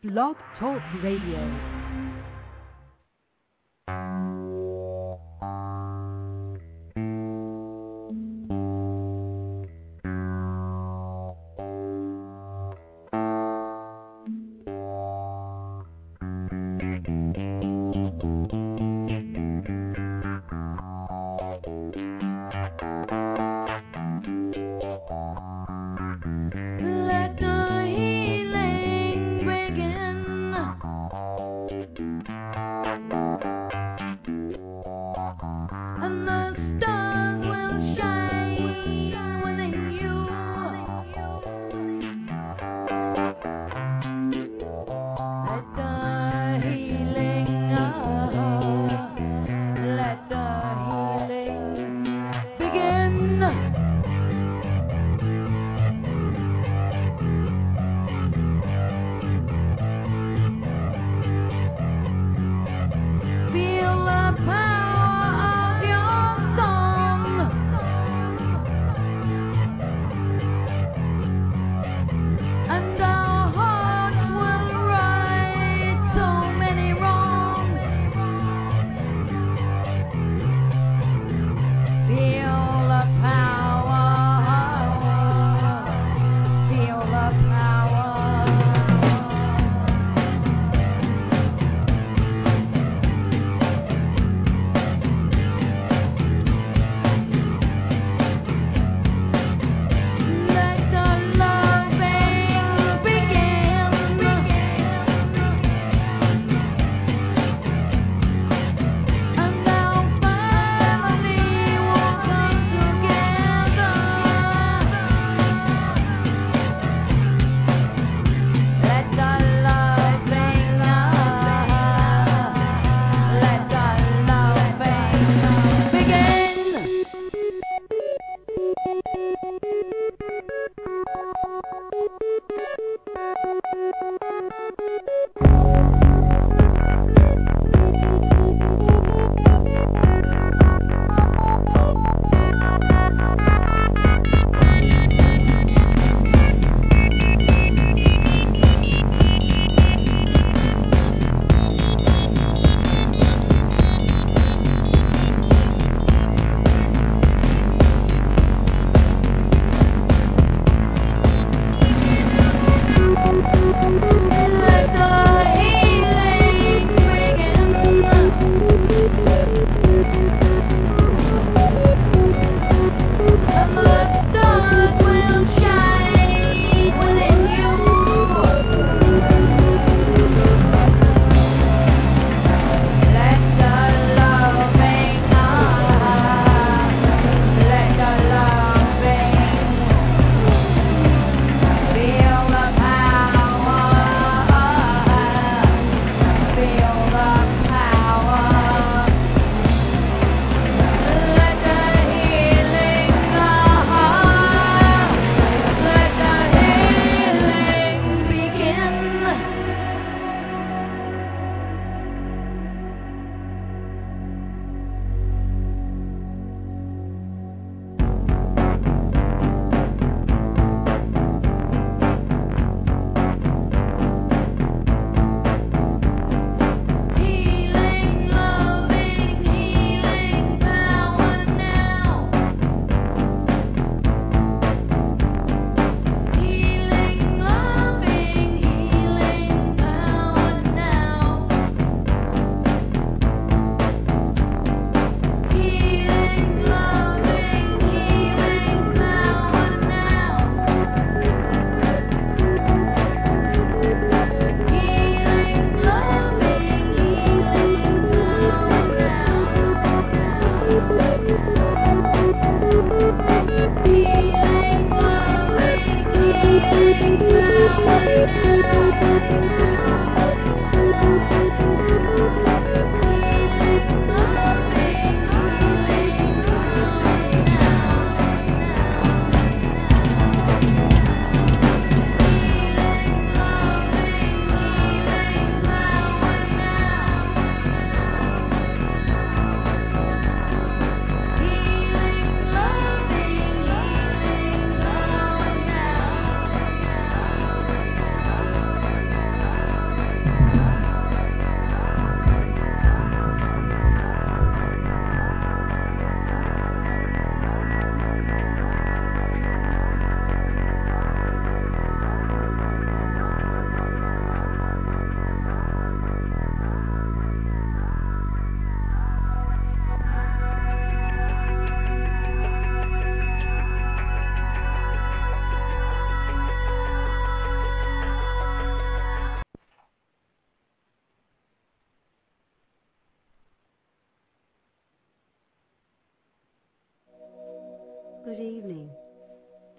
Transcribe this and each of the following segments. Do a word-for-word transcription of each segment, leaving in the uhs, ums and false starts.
Blog Talk Radio.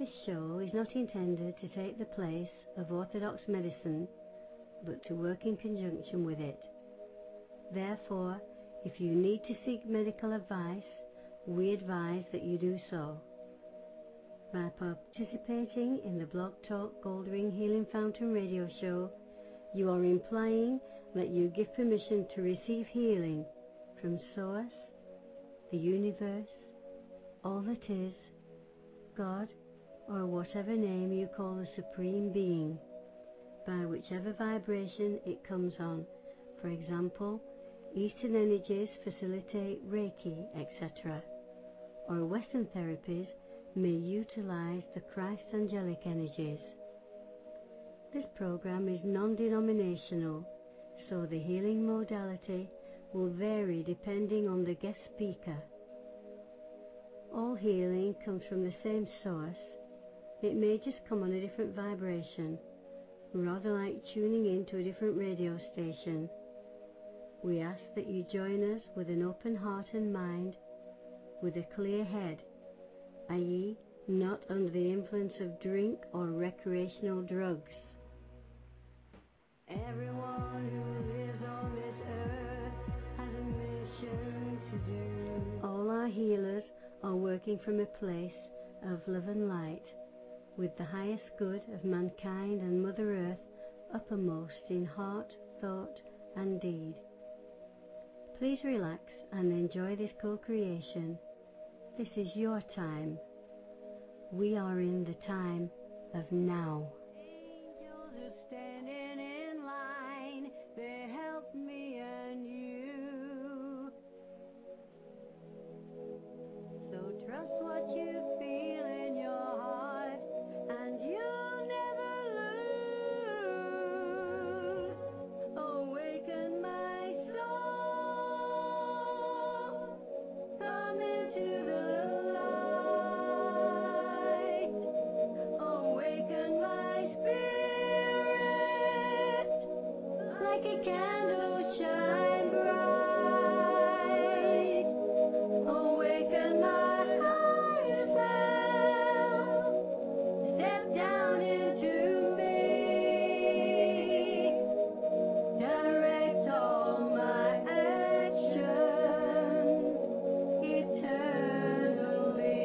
This show is not intended to take the place of orthodox medicine, but to work in conjunction with it. Therefore, if you need to seek medical advice, we advise that you do so. By participating in the Blog Talk Goldring Healing Fountain radio show, you are implying that you give permission to receive healing from Source, the universe, all that is, God, or whatever name you call the Supreme Being, by whichever vibration it comes on. For example, Eastern energies facilitate Reiki, et cetera, or Western therapies may utilize the Christ angelic energies. This program is non-denominational, so the healing modality will vary depending on the guest speaker. All healing comes from the same source. It may just come on a different vibration, rather like tuning in to a different radio station. We ask that you join us with an open heart and mind, with a clear head, that is, not under the influence of drink or recreational drugs. Everyone who lives on this earth has a mission to do. All our healers are working from a place of love and light, with the highest good of mankind and Mother Earth uppermost in heart, thought, and deed. Please relax and enjoy this co-creation. This is your time. We are in the time of now. Angels are standing in line. They help me and you. So trust what you feel in your heart, and you'll never lose. Awaken my soul. Come into the light. Awaken my spirit. Like a candle shine bright. Awaken my higher self. Step down into me. Direct all my actions eternally.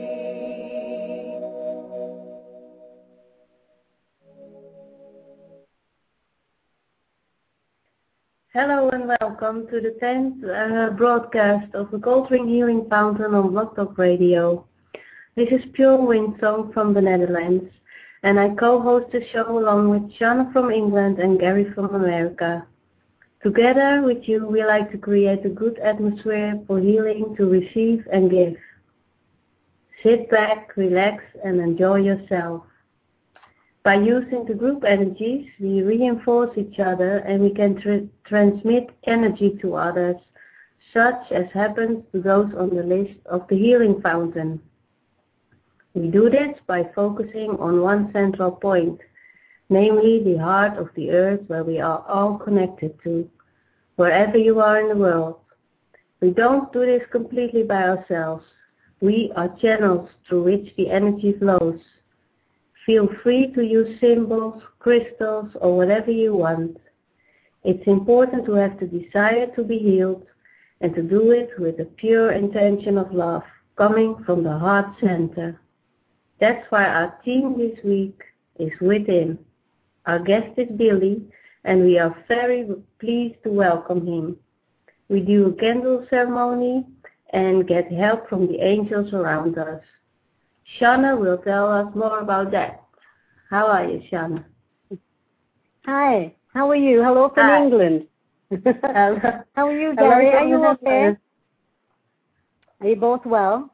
Hello and welcome to the tenth uh, broadcast of the Goldring Healing Fountain on Blog Talk Radio. This is Pure Windsong from the Netherlands, and I co-host the show along with Shanna from England and Gary from America. Together with you, we like to create a good atmosphere for healing to receive and give. Sit back, relax, and enjoy yourself. By using the group energies, we reinforce each other and we can tr- transmit energy to others, such as happens to those on the list of the Healing Fountain. We do this by focusing on one central point, namely the heart of the earth where we are all connected to, wherever you are in the world. We don't do this completely by ourselves. We are channels through which the energy flows. Feel free to use symbols, crystals, or whatever you want. It's important to have the desire to be healed and to do it with a pure intention of love coming from the heart center. That's why our theme this week is Within. Our guest is Billy, and we are very pleased to welcome him. We do a candle ceremony and get help from the angels around us. Shanna will tell us more about that. How are you, Shanna? Hi, how are you? Hello from Hi. England. How are you, Gary? Are you okay? Are you both well?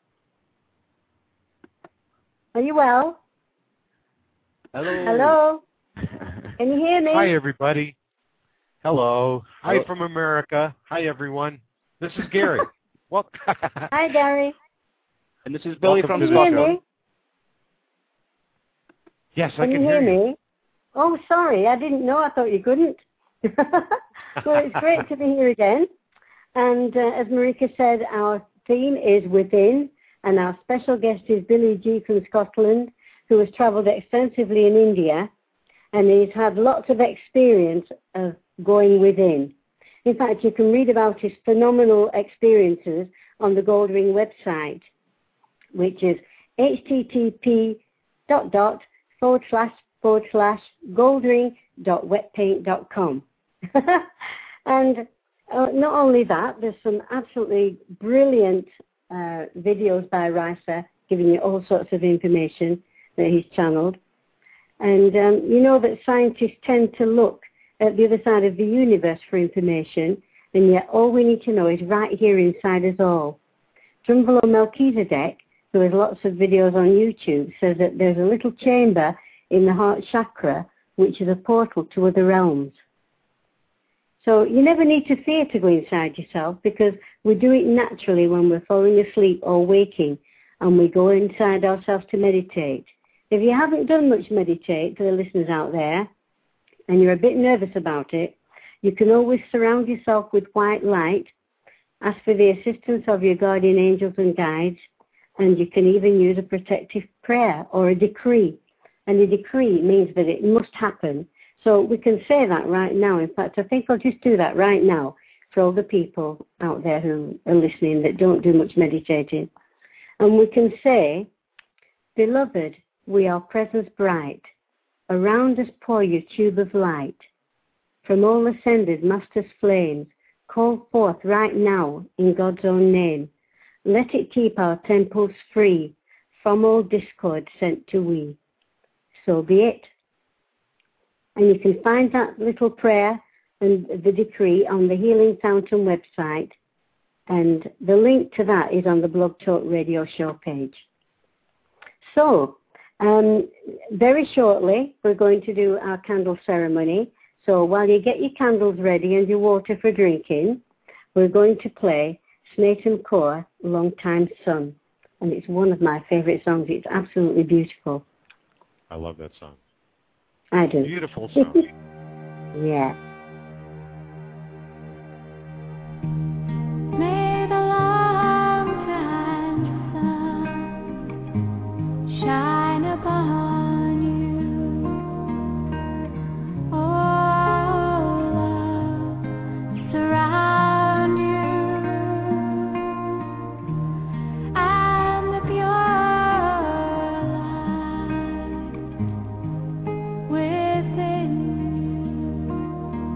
Are you well? Hello. Hello. Can you hear me? Hi, everybody. Hello. Hi Hello. from America. Hi, everyone. This is Gary. Well, Hi, Gary. And this is Billy Welcome from Can you hear Stockholm. me? yes, Can I can you hear you. me? Oh, sorry, I didn't know. I thought you couldn't. Well, it's great to be here again. And uh, as Marika said, our theme is Within, And our special guest is Billy G from Scotland, who has travelled extensively in India, and he's had lots of experience of going within. In fact, you can read about his phenomenal experiences on the Goldring website, which is http dot dot forward slash forward slash goldring dot wetpaint dot com. And uh, not only that, there's some absolutely brilliant uh, videos by Risa giving you all sorts of information that he's channeled. And um, you know that scientists tend to look at the other side of the universe for information, and yet all we need to know is right here inside us all. Drumvalo Melchizedek, who has lots of videos on YouTube, says that there's a little chamber in the heart chakra which is a portal to other realms. So you never need to fear to go inside yourself, because we do it naturally when we're falling asleep or waking, and we go inside ourselves to meditate. If you haven't done much meditate, to the listeners out there, and you're a bit nervous about it, you can always surround yourself with white light, ask for the assistance of your guardian angels and guides, and you can even use a protective prayer or a decree. And a decree means that it must happen. So we can say that right now. In fact, I think I'll just do that right now for all the people out there who are listening that don't do much meditating. And we can say, Beloved, we are presence bright. Around us pour your tube of light. From all ascended Master's flames, call forth right now in God's own name. Let it keep our temples free from all discord sent to we. So be it. And you can find that little prayer and the decree on the Healing Fountain website. And the link to that is on the Blog Talk Radio Show page. So, um, very shortly, we're going to do our candle ceremony. So while you get your candles ready and your water for drinking, we're going to play Snatum Kaur, Long Time Sun. And it's one of my favorite songs. It's absolutely beautiful. I love that song. I do. Beautiful song. Yeah. May the long time sun shine upon you. Oh, love surround you, and the pure light within you.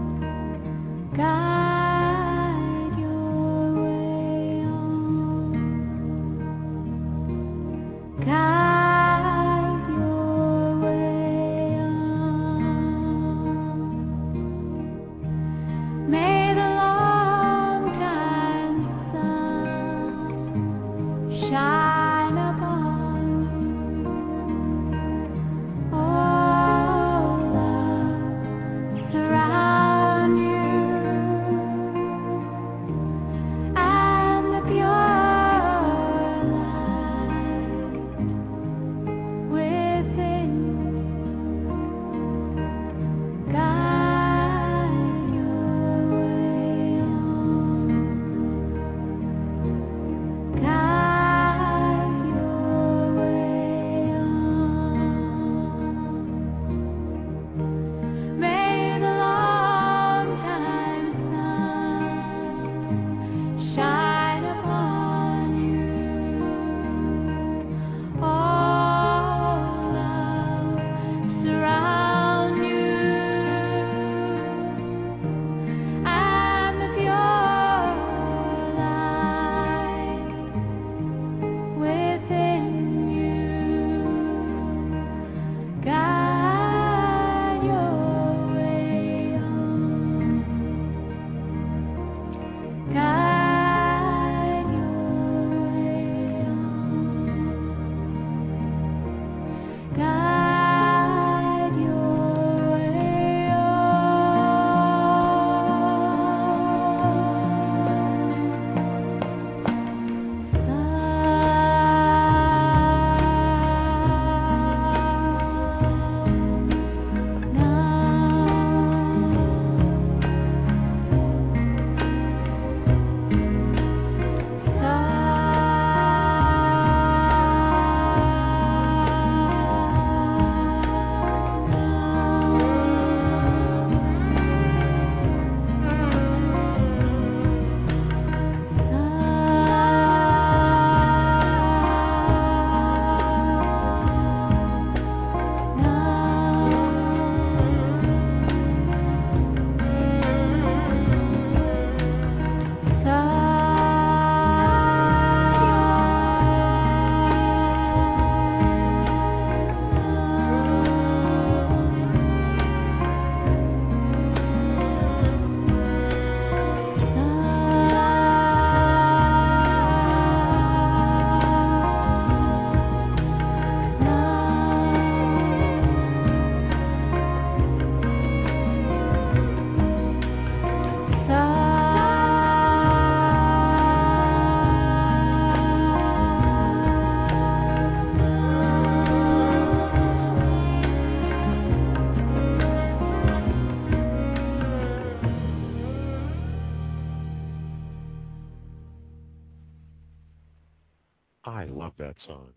I love that song.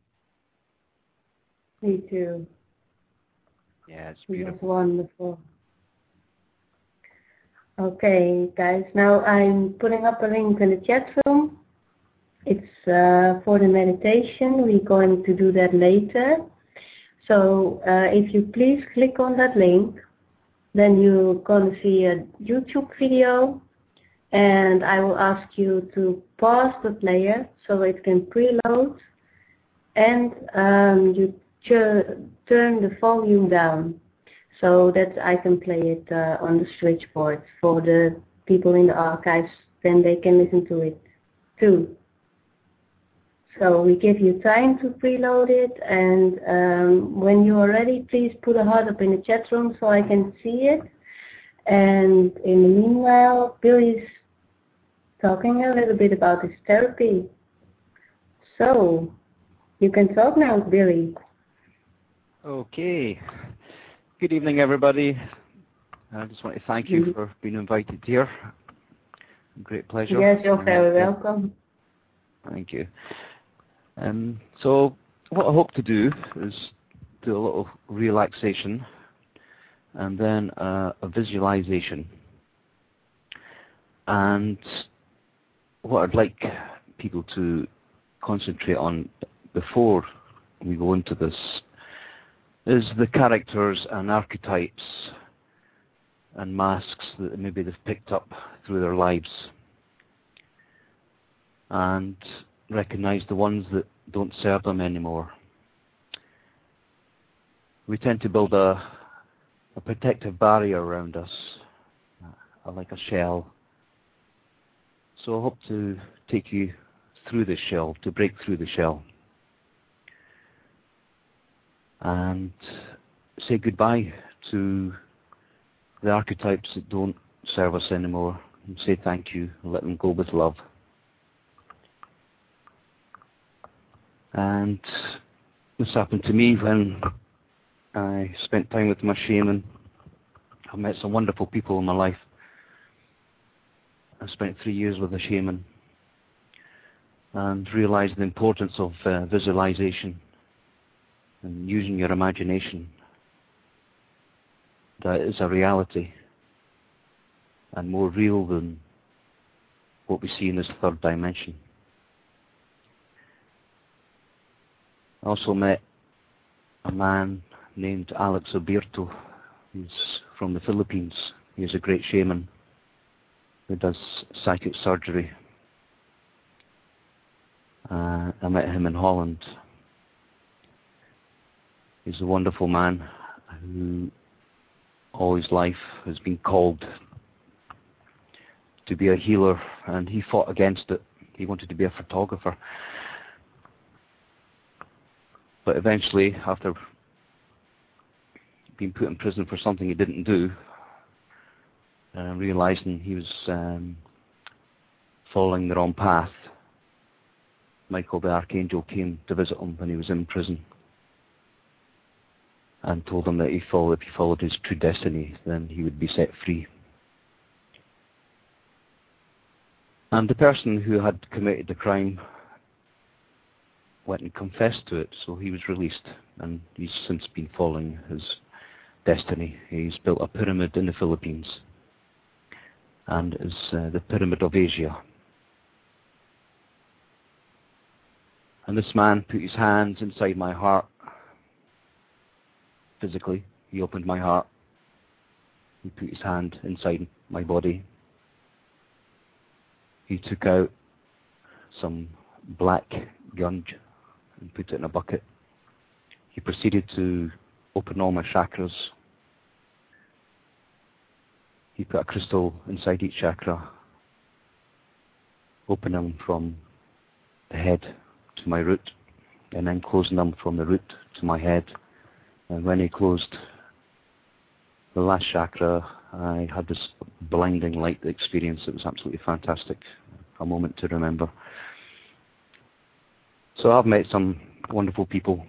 Me too. Yeah, it's It was beautiful. wonderful. Okay, guys, now I'm putting up a link in the chat room. It's uh, for the meditation. We're going to do that later. So uh, if you please click on that link, then you're going to see a YouTube video, and I will ask you to pause the player so it can preload, and um, you ch- turn the volume down so that I can play it uh, on the switchboard for the people in the archives, then they can listen to it too. So we give you time to preload it, and um, when you are ready, please put a heart up in the chat room so I can see it. And in the meanwhile, Billy's talking a little bit about his therapy. So you can talk now, Billy. Okay. Good evening, everybody. I just want to thank you for being invited here. Great pleasure. Yes, you're very uh, welcome. Thank you. Um, so what I hope to do is do a little relaxation and then uh, a visualization. And what I'd like people to concentrate on before we go into this is the characters and archetypes and masks that maybe they've picked up through their lives, and recognize the ones that don't serve them anymore. We tend to build a, a protective barrier around us, uh, like a shell. So I hope to take you through the shell, to break through the shell, and say goodbye to the archetypes that don't serve us anymore, and say thank you and let them go with love. And this happened to me when I spent time with my shaman. I met some wonderful people in my life. I spent three years with a shaman and realized the importance of uh, visualization and using your imagination. That is a reality and more real than what we see in this third dimension. I also met a man named Alex Oberto. He's from the Philippines. He's a great shaman who does psychic surgery. Uh, I met him in Holland. He's a wonderful man who all his life has been called to be a healer, and he fought against it. He wanted to be a photographer. But eventually, after being put in prison for something he didn't do, uh, realizing he was um, following the wrong path, Michael the Archangel came to visit him when he was in prison and told him that he followed, if he followed his true destiny, then he would be set free. And the person who had committed the crime went and confessed to it, so he was released, and he's since been following his destiny. He's built a pyramid in the Philippines, and is uh, the Pyramid of Asia. And this man put his hands inside my heart, physically. He opened my heart. He put his hand inside my body. He took out some black gunge and put it in a bucket. He proceeded to open all my chakras. He put a crystal inside each chakra, opening them from the head to my root, and then closing them from the root to my head. And when he closed the last chakra, I had this blinding light experience. It was absolutely fantastic, a moment to remember. So I've met some wonderful people.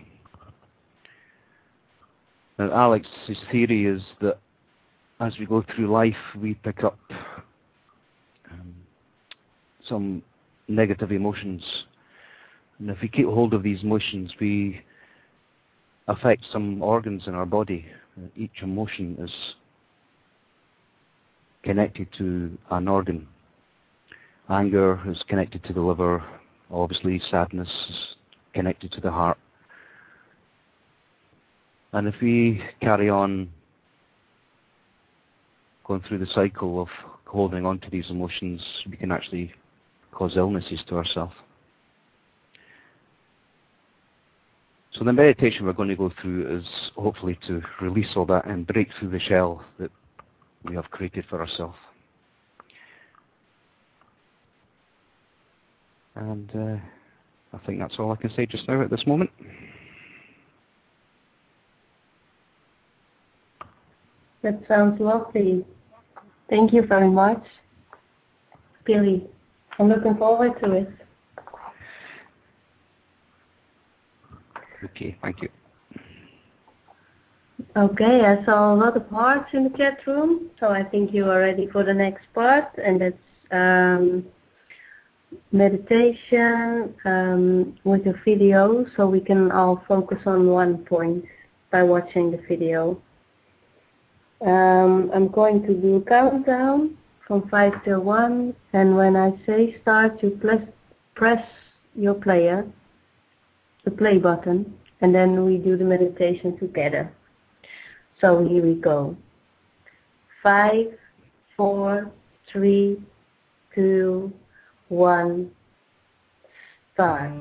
Now, Alex's theory is that as we go through life, we pick up um, some negative emotions And if we keep hold of these emotions, we affect some organs in our body. Each emotion is connected to an organ. Anger is connected to the liver. Obviously, sadness is connected to the heart. And if we carry on going through the cycle of holding on to these emotions, we can actually cause illnesses to ourselves. So the meditation we're going to go through is hopefully to release all that and break through the shell that we have created for ourselves. And uh, I think that's all I can say just now at this moment. That sounds lovely. Thank you very much, Billy. I'm looking forward to it. Okay, thank you. Okay, I saw a lot of hearts in the chat room, so I think you are ready for the next part, and that's um, meditation um, with a video, so we can all focus on one point by watching the video. Um, I'm going to do a countdown from five till one, and when I say start, you press, press your player, the play button, and then we do the meditation together. So here we go. Five, four, three, two, one, start.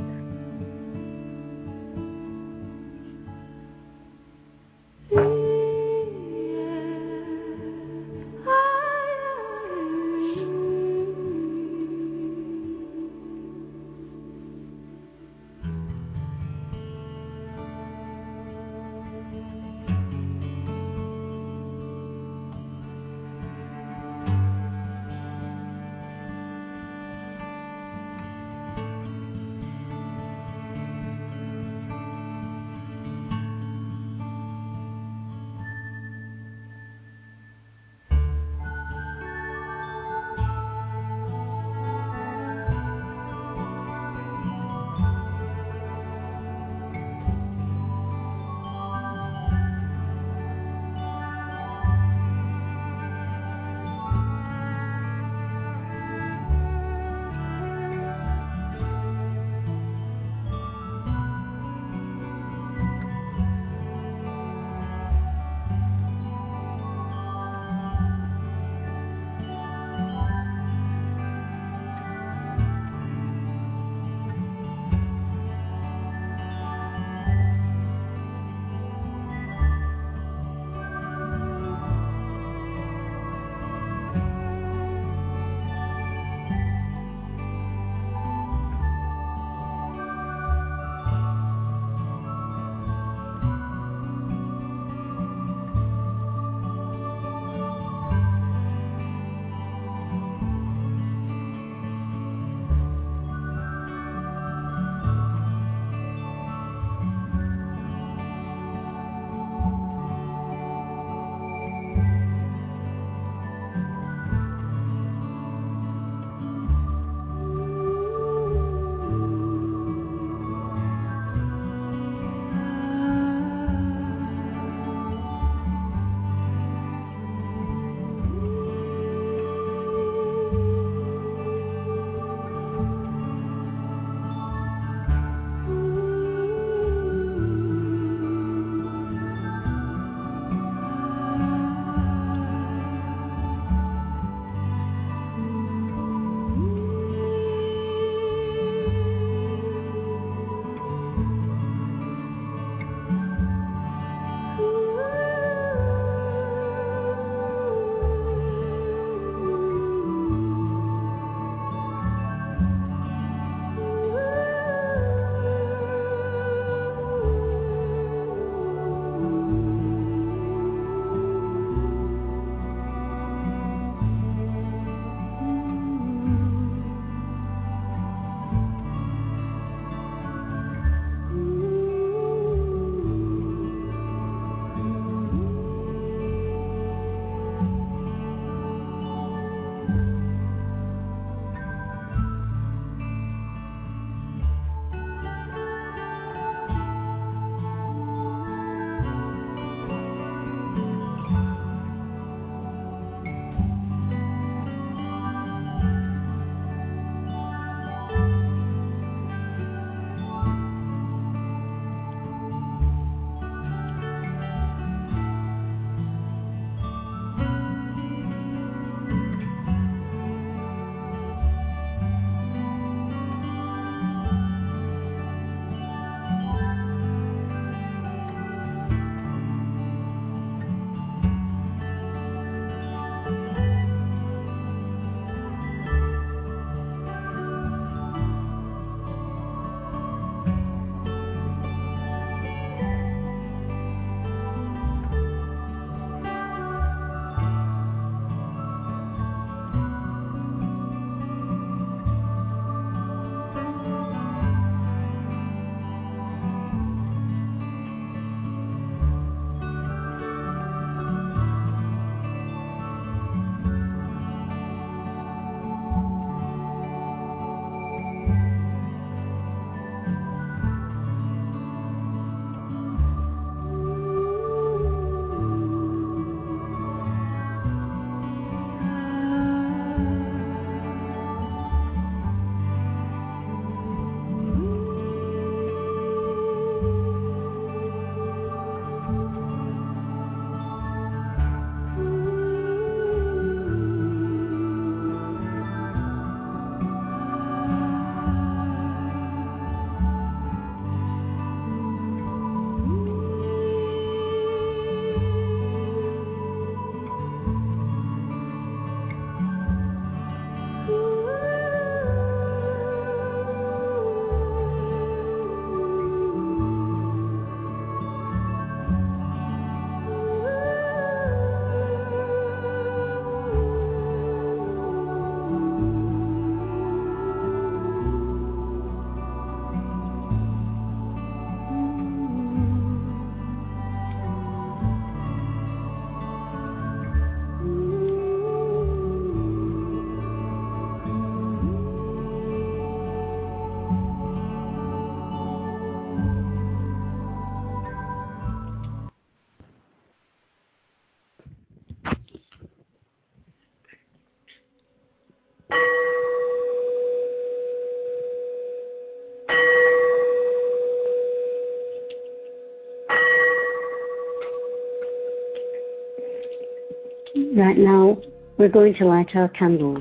Right now, we're going to light our candles.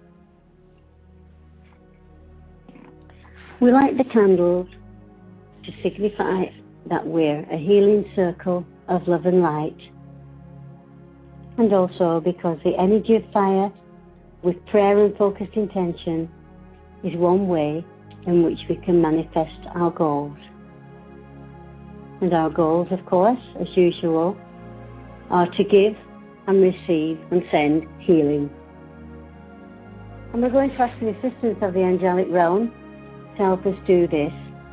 We light the candles to signify that we're a healing circle of love and light, and also because the energy of fire with prayer and focused intention is one way in which we can manifest our goals. And our goals, of course, as usual, are to give and receive and send healing. And we're going to ask the assistance of the angelic realm to help us do this.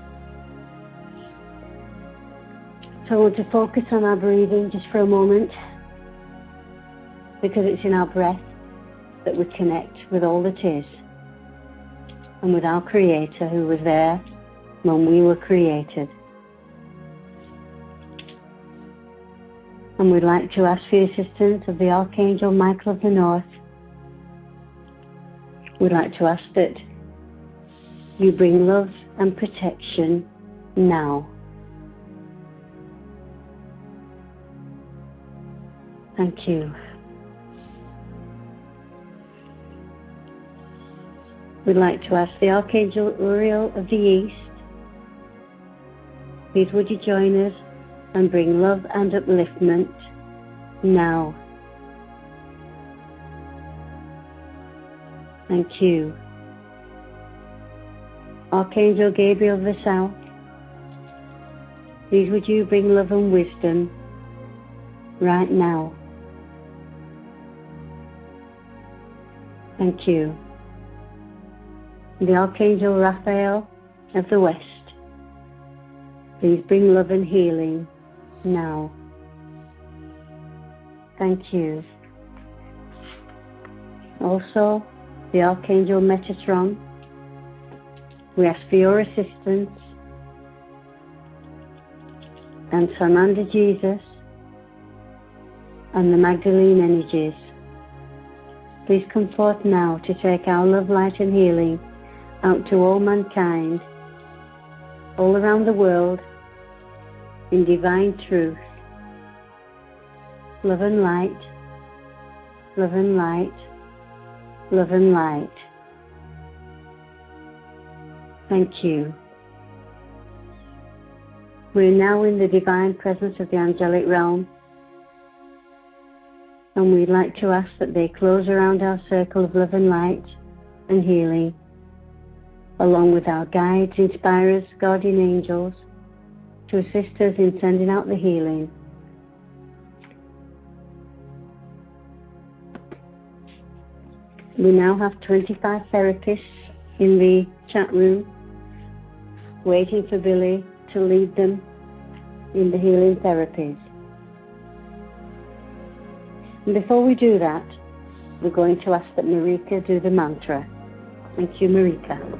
So I want to focus on our breathing just for a moment, because it's in our breath that we connect with all that is, and with our Creator who was there when we were created. And we'd like to ask for the assistance of the Archangel Michael of the North. We'd like to ask that you bring love and protection now. Thank you. We'd like to ask the Archangel Uriel of the East, please would you join us and bring love and upliftment now. Thank you. Archangel Gabriel of the South, please would you bring love and wisdom right now. Thank you. The Archangel Raphael of the West, please bring love and healing now. Thank you. Also, the Archangel Metatron, we ask for your assistance, and Sananda Jesus and the Magdalene energies, please come forth now to take our love, light and healing out to all mankind, all around the world, in divine truth. Love and light, love and light, love and light. Thank you. We're now in the divine presence of the angelic realm, and we'd like to ask that they close around our circle of love and light and healing, along with our guides, inspirers, guardian angels, to assist us in sending out the healing. We now have twenty-five therapists in the chat room waiting for Billy to lead them in the healing therapies. And before we do that, we're going to ask that Marika do the mantra. Thank you, Marika.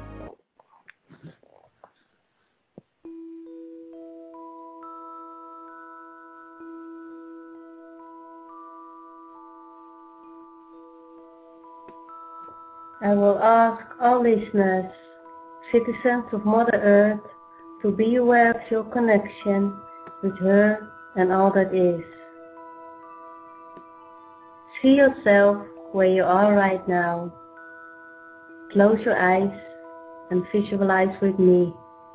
I will ask all listeners, citizens of Mother Earth, to be aware of your connection with her and all that is. See yourself where you are right now. Close your eyes and visualize with me.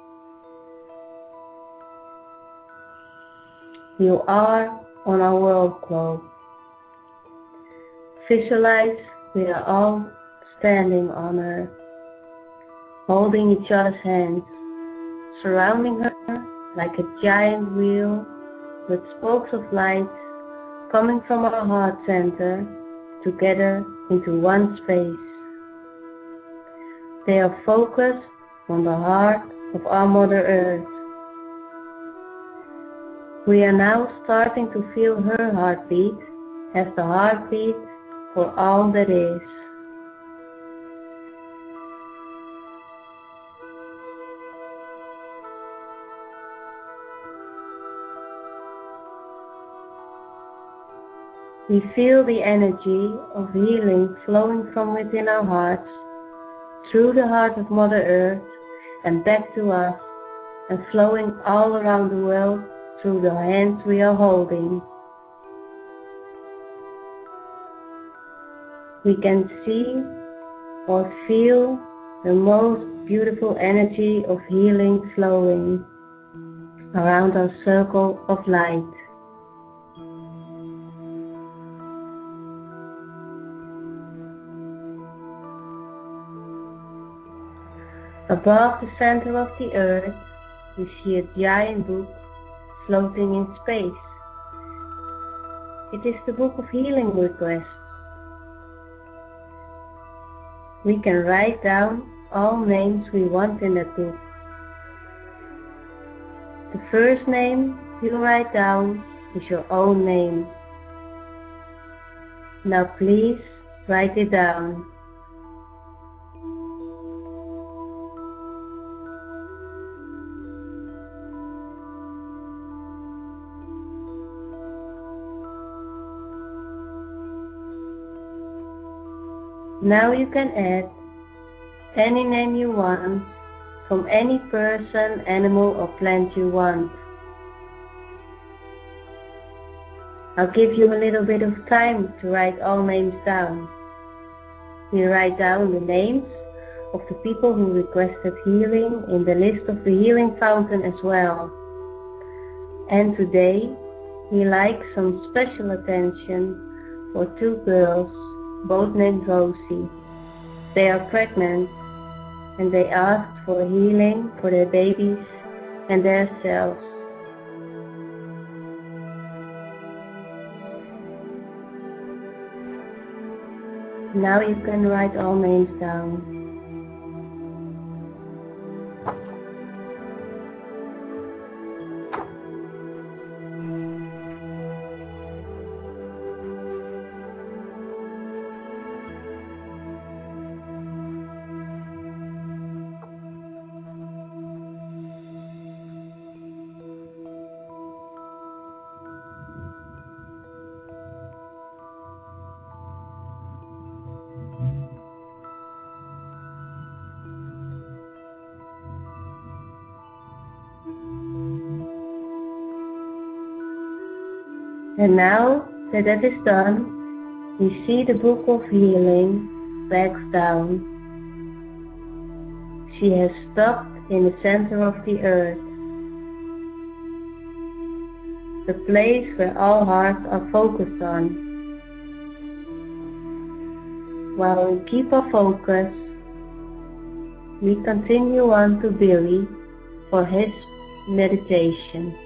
You are on our world globe. Visualize we are all standing on her, holding each other's hands, surrounding her like a giant wheel with spokes of light coming from our heart center together into one space. They are focused on the heart of our Mother Earth. We are now starting to feel her heartbeat as the heartbeat for all that is. We feel the energy of healing flowing from within our hearts, through the heart of Mother Earth and back to us, and flowing all around the world through the hands we are holding. we can see or feel the most beautiful energy of healing flowing around our circle of light. Above the center of the earth, we see a giant book floating in space. It is the Book of Healing Requests. We can write down all names we want in that book. The first name you write down is your own name. Now please write it down. Now you can add any name you want from any person, animal or plant you want. I'll give you a little bit of time to write all names down. We write down the names of the people who requested healing in the list of the healing fountain as well. And today we like some special attention for two girls, both named Rosie. They are pregnant and they asked for healing for their babies and their selves. Now you can write all names down. And now that that is done, we see the Book of Healing backs down. She has stopped in the center of the earth, the place where all hearts are focused on. While we keep our focus, we continue on to Billy for his meditation.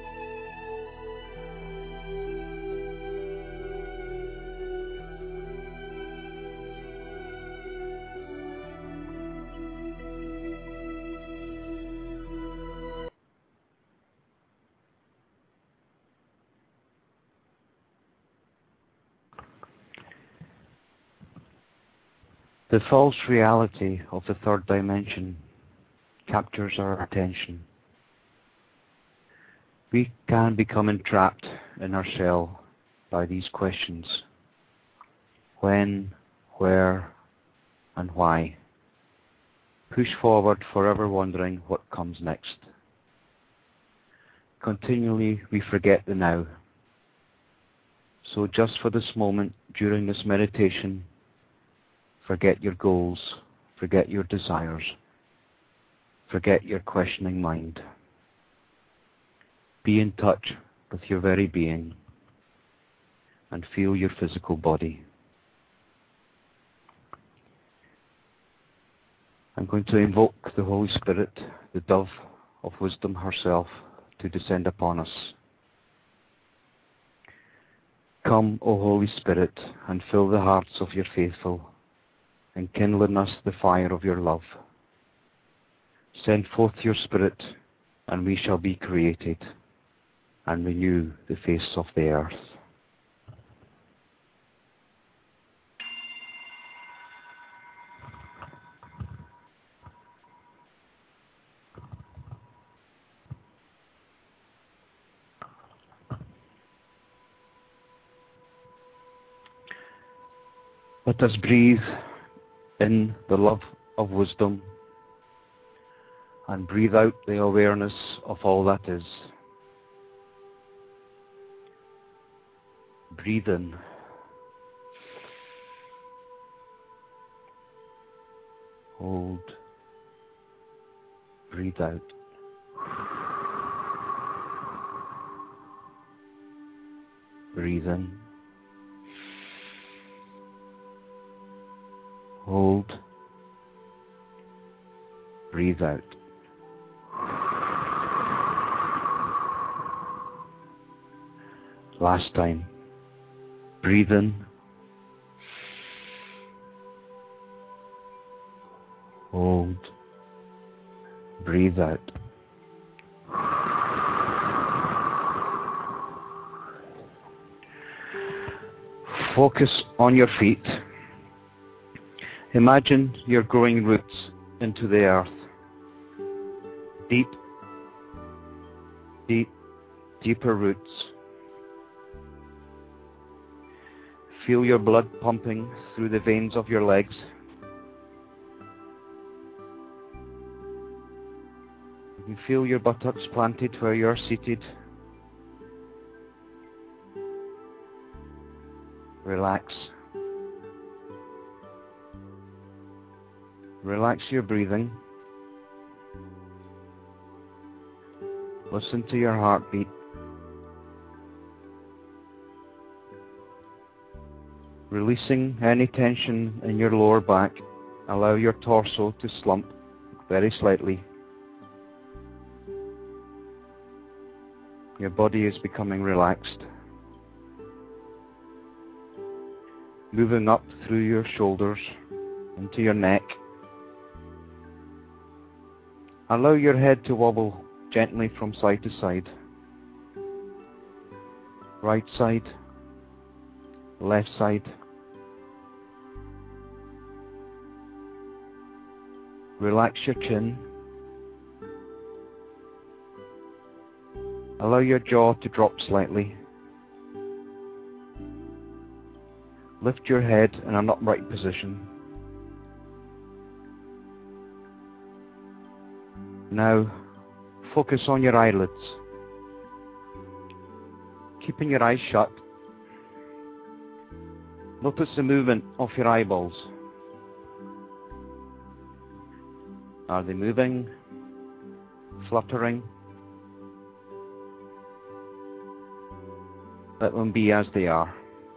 The false reality of the third dimension captures our attention. We can become entrapped in our shell by these questions. When, where, and why? Push forward, forever wondering what comes next. Continually we forget the now. So just for this moment during this meditation, forget your goals, forget your desires, forget your questioning mind. Be in touch with your very being and feel your physical body. I'm going to invoke the Holy Spirit, the dove of wisdom herself, to descend upon us. Come, O Holy Spirit, and fill the hearts of your faithful, and kindle in us the fire of your love. Send forth your Spirit, and we shall be created, and renew the face of the earth. Let us breathe in the love of wisdom and breathe out the awareness of all that is. Breathe in Hold. Breathe out. Breathe in. Hold. Breathe out. Last time. Breathe in. Hold. Breathe out. Focus on your feet. Imagine you're growing roots into the earth. Deep, deep, deeper roots. Feel your blood pumping through the veins of your legs. You can feel your buttocks planted where you're seated. Relax. Relax your breathing. Listen to your heartbeat. Releasing any tension in your lower back, allow your torso to slump very slightly. Your body is becoming relaxed. Moving up through your shoulders into your neck. Allow your head to wobble gently from side to side. Right side, left side. Relax your chin. Allow your jaw to drop slightly. Lift your head in an upright position. Now, focus on your eyelids. Keeping your eyes shut. Notice the movement of your eyeballs. Are they moving? Fluttering? Let them be as they are.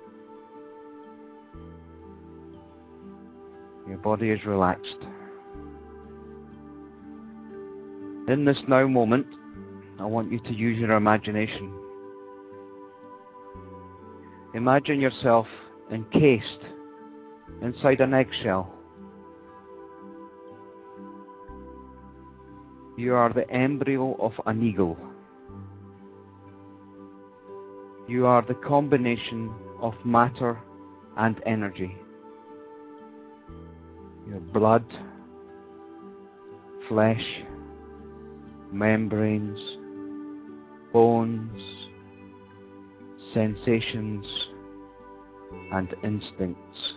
Your body is relaxed. In this now moment, I want you to use your imagination. Imagine yourself encased inside an eggshell. You are the embryo of an eagle. You are the combination of matter and energy. Your blood, flesh, membranes, bones, sensations, and instincts.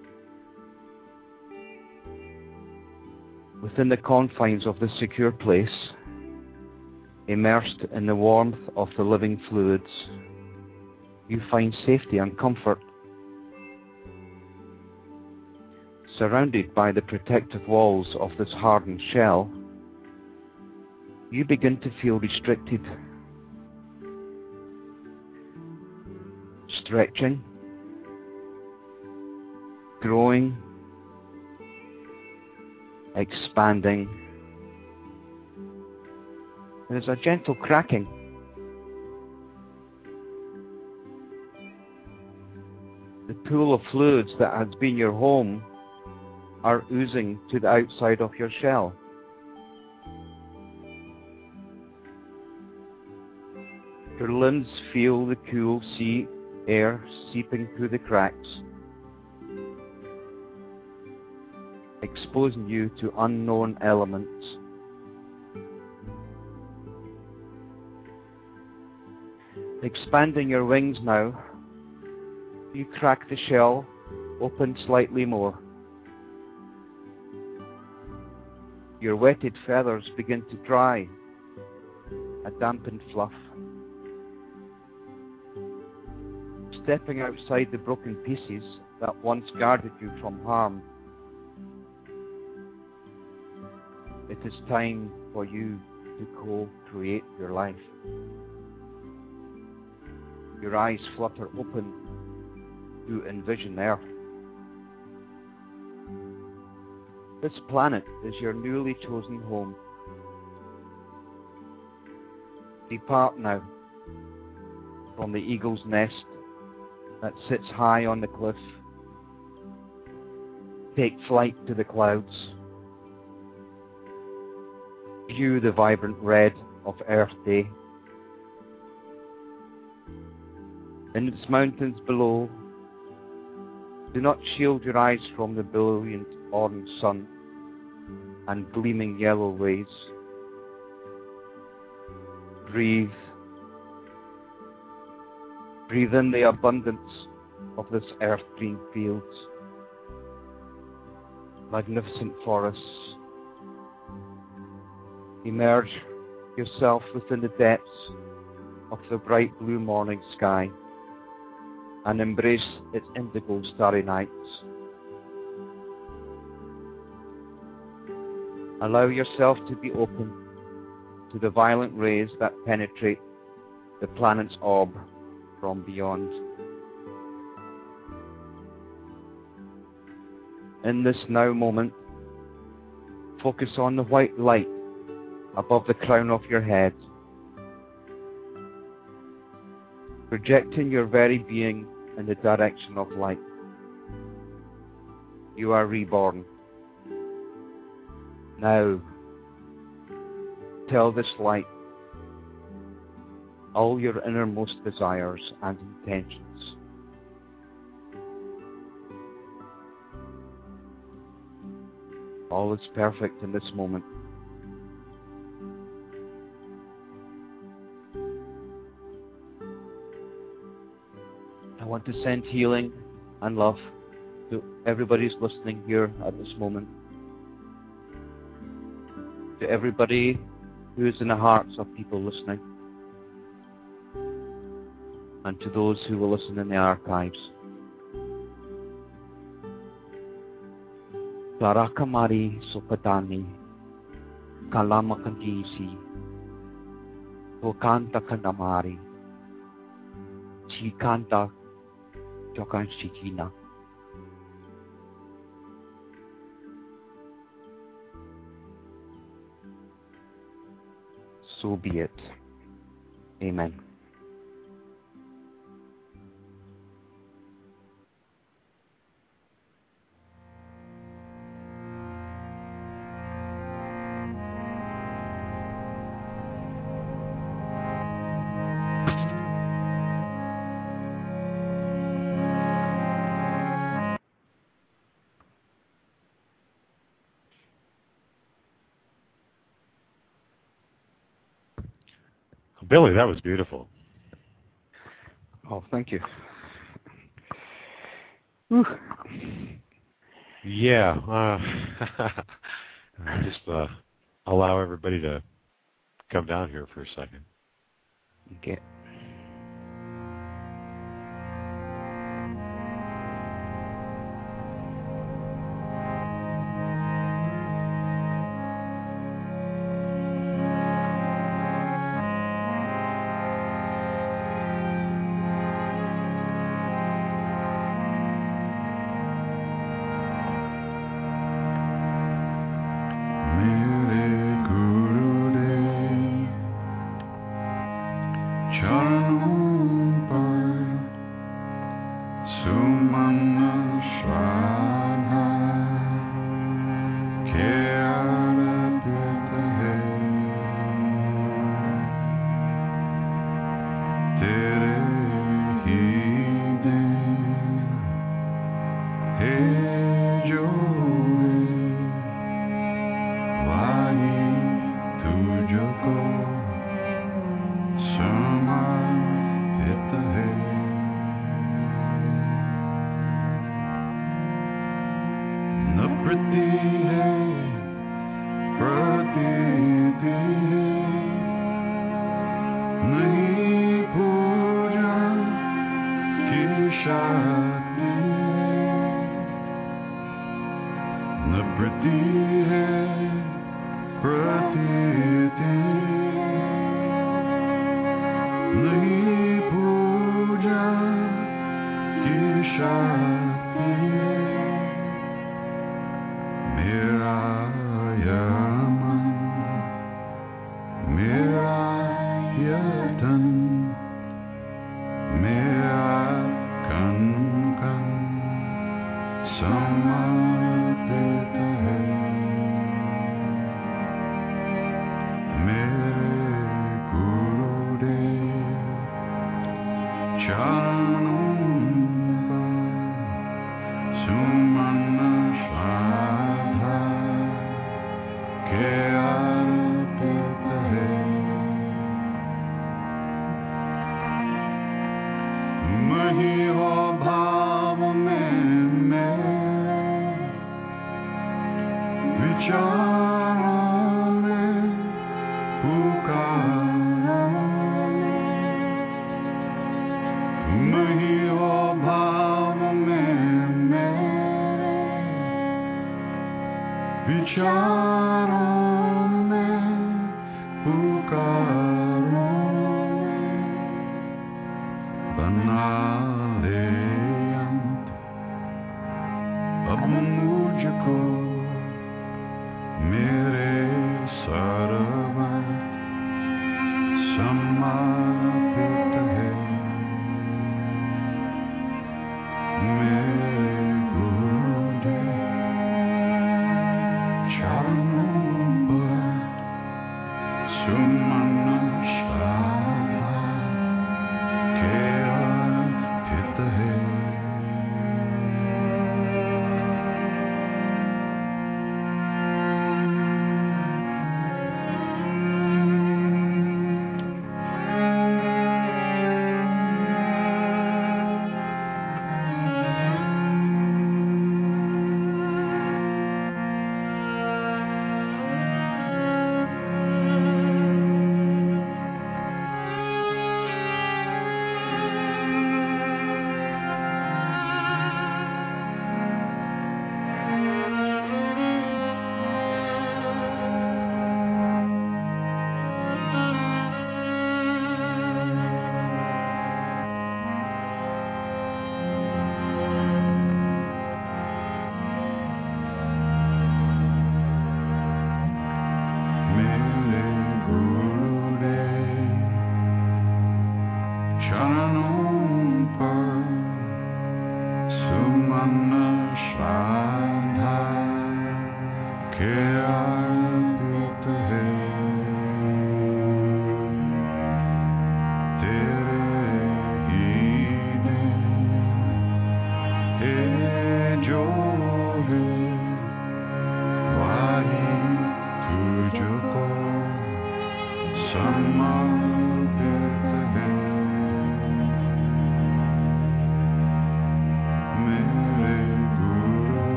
Within the confines of this secure place, immersed in the warmth of the living fluids, you find safety and comfort. Surrounded by the protective walls of this hardened shell, you begin to feel restricted. Stretching, growing, expanding. There's a gentle cracking. The pool of fluids that has been your home are oozing to the outside of your shell. Your limbs feel the cool sea air seeping through the cracks, exposing you to unknown elements. Expanding your wings now, you crack the shell open slightly more. Your wetted feathers begin to dry, a dampened fluff. Stepping outside the broken pieces that once guarded you from harm, It is time for you to co-create your life. Your eyes flutter open to envision Earth. This planet is your newly chosen home. Depart now from the eagle's nest that sits high on the cliff. Take flight to the clouds. View the vibrant red of Earth Day. In its mountains below, do not shield your eyes from the brilliant orange sun and gleaming yellow rays. Breathe. Breathe in the abundance of this earth green fields, magnificent forests. Immerse yourself within the depths of the bright blue morning sky and embrace its indigo starry nights. Allow yourself to be open to the violent rays that penetrate the planet's orb from beyond. In this now moment, focus on the white light above the crown of your head, projecting your very being in the direction of light. You are reborn. Now, tell this light all your innermost desires and intentions. All is perfect in this moment. I want to send healing and love to everybody who's listening here at this moment. To everybody who is in the hearts of people listening. And to those who will listen in the archives. Tarakamari Sopatani Kalama Kandisi Okanta Kanamari Chikanta Jokan Shikina. So be it. Amen. Billy, that was beautiful. Oh, thank you. Whew. Yeah. Uh, just uh, allow everybody to come down here for a second. Okay.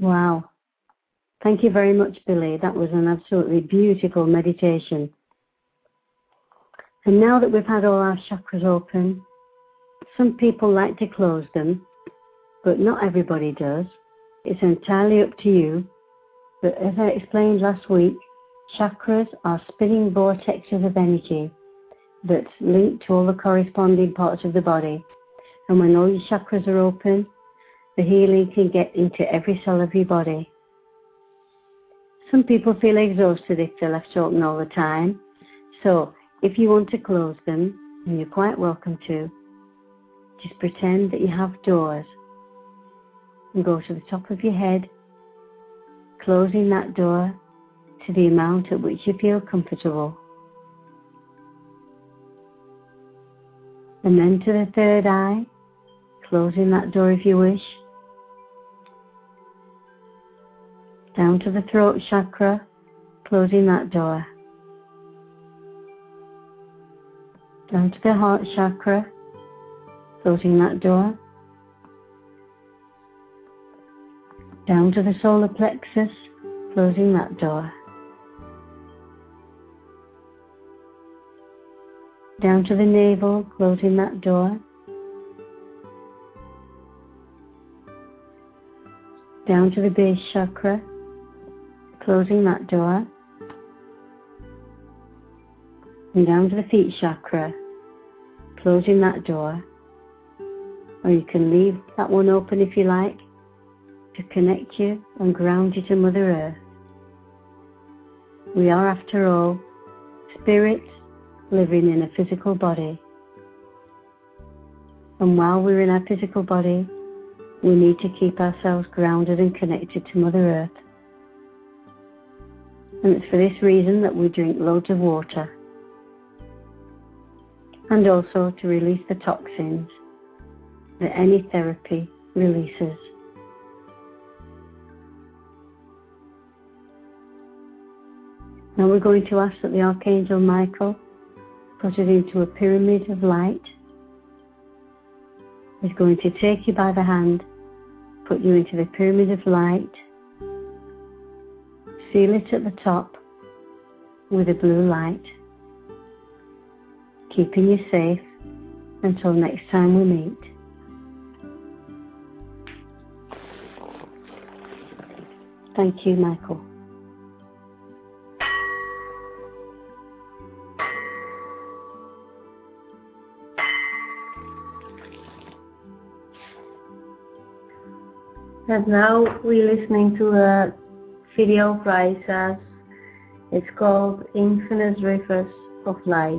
Wow. Thank you very much, Billy. That was an absolutely beautiful meditation. And now that we've had all our chakras open, some people like to close them, but not everybody does. It's entirely up to you. But as I explained last week, chakras are spinning vortexes of energy that's linked to all the corresponding parts of the body. And when all your chakras are open, the healing can get into every cell of your body. Some people feel exhausted if they're left open all the time. So if you want to close them, and you're quite welcome to, just pretend that you have doors and go to the top of your head, closing that door to the amount at which you feel comfortable. And then to the third eye, closing that door if you wish. Down to the throat chakra, closing that door. Down to the heart chakra, closing that door. Down to the solar plexus, closing that door. Down to the navel, closing that door. Down to the base chakra, closing that door. And down to the feet chakra, closing that door. Or you can leave that one open if you like, to connect you and ground you to Mother Earth. We are, after all, spirits living in a physical body. And while we're in our physical body, we need to keep ourselves grounded and connected to Mother Earth. And it's for this reason that we drink loads of water. And also to release the toxins that any therapy releases. Now we're going to ask that the Archangel Michael put it into a pyramid of light. He's going to take you by the hand, put you into the pyramid of light, seal it at the top with a blue light, keeping you safe until next time we meet. Thank you, Michael. And now we're listening to a video of Raissa's. It's called Infinite Rivers of Light.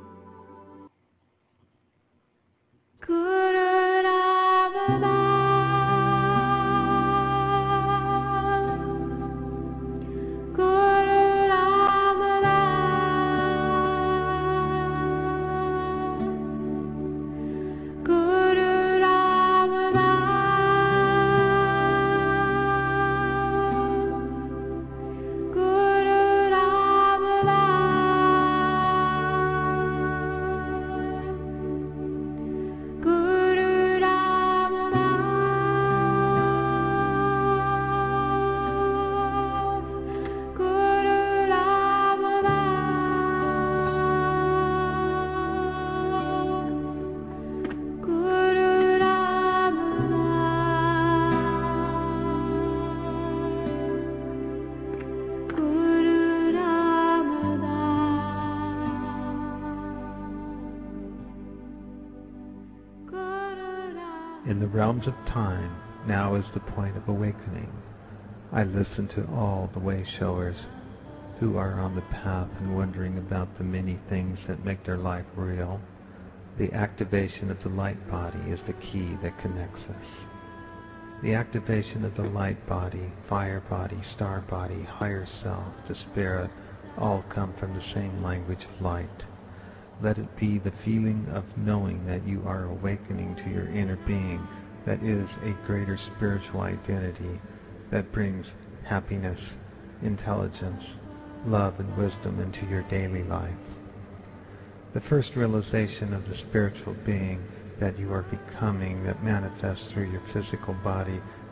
In the realms of time, now is the point of awakening. I listen to all the way-showers who are on the path and wondering about the many things that make their life real. The activation of the light body is the key that connects us. The activation of the light body, fire body, star body, higher self, the spirit, all come from the same language of light. Let it be the feeling of knowing that you are awakening to your inner being, that is a greater spiritual identity that brings happiness, intelligence, love and wisdom into your daily life. The first realization of the spiritual being that you are becoming that manifests through your physical body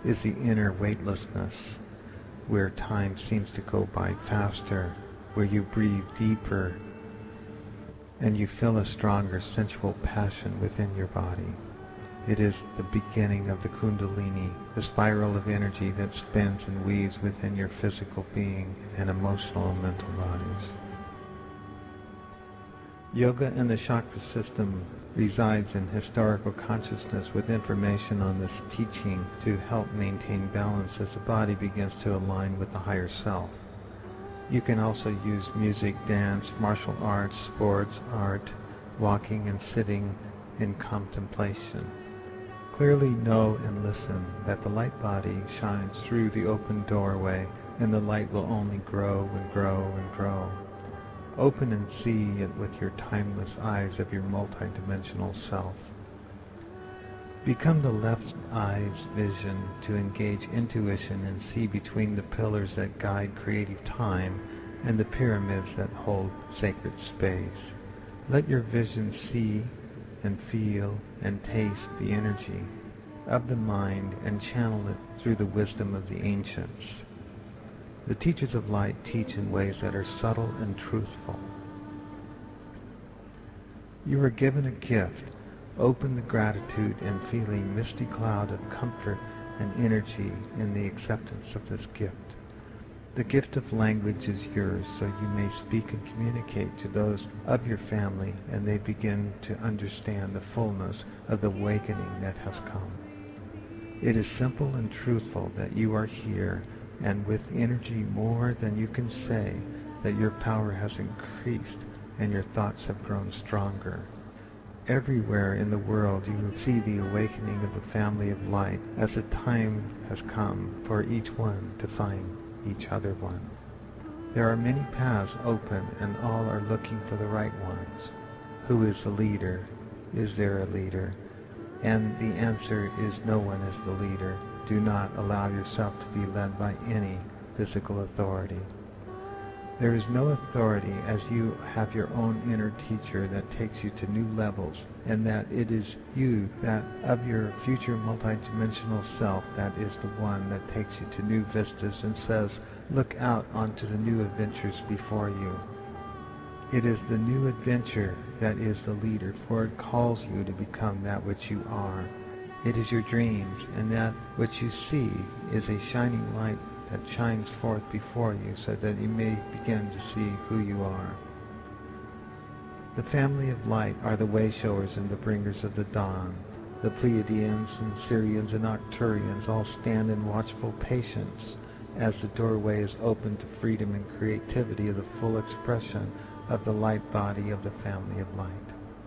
is the inner weightlessness, where time seems to go by faster, where you breathe deeper, and you feel a stronger sensual passion within your body. It is the beginning of the Kundalini, the spiral of energy that spins and weaves within your physical being and emotional and mental bodies. Yoga in the chakra system resides in historical consciousness with information on this teaching to help maintain balance as the body begins to align with the higher self. You can also use music, dance, martial arts, sports, art, walking and sitting in contemplation. Clearly know and listen that the light body shines through the open doorway, and the light will only grow and grow and grow. Open and see it with your timeless eyes of your multidimensional self. Become the left eye's vision to engage intuition and see between the pillars that guide creative time and the pyramids that hold sacred space. Let your vision see and feel and taste the energy of the mind and channel it through the wisdom of the ancients. The teachers of light teach in ways that are subtle and truthful. You are given a gift. Open the gratitude and feeling misty cloud of comfort and energy in the acceptance of this gift. The gift of language is yours, so you may speak and communicate to those of your family, and they begin to understand the fullness of the awakening that has come. It is simple and truthful that you are here, and with energy more than you can say, that your power has increased and your thoughts have grown stronger. Everywhere in the world you will see the awakening of the family of light, as the time has come for each one to find each other one. There are many paths open, and all are looking for the right ones. Who is the leader? Is there a leader? And the answer is no one is the leader. Do not allow yourself to be led by any physical authority. There is no authority, as you have your own inner teacher that takes you to new levels, and that it is you, that of your future multidimensional self, that is the one that takes you to new vistas and says, look out onto the new adventures before you. It is the new adventure that is the leader, for it calls you to become that which you are. It is your dreams, and that which you see is a shining light that shines forth before you, so that you may begin to see who you are. The family of light are the way-showers and the bringers of the dawn. The Pleiadians and Sirians and Arcturians all stand in watchful patience as the doorway is opened to freedom and creativity of the full expression of the light body of the family of light.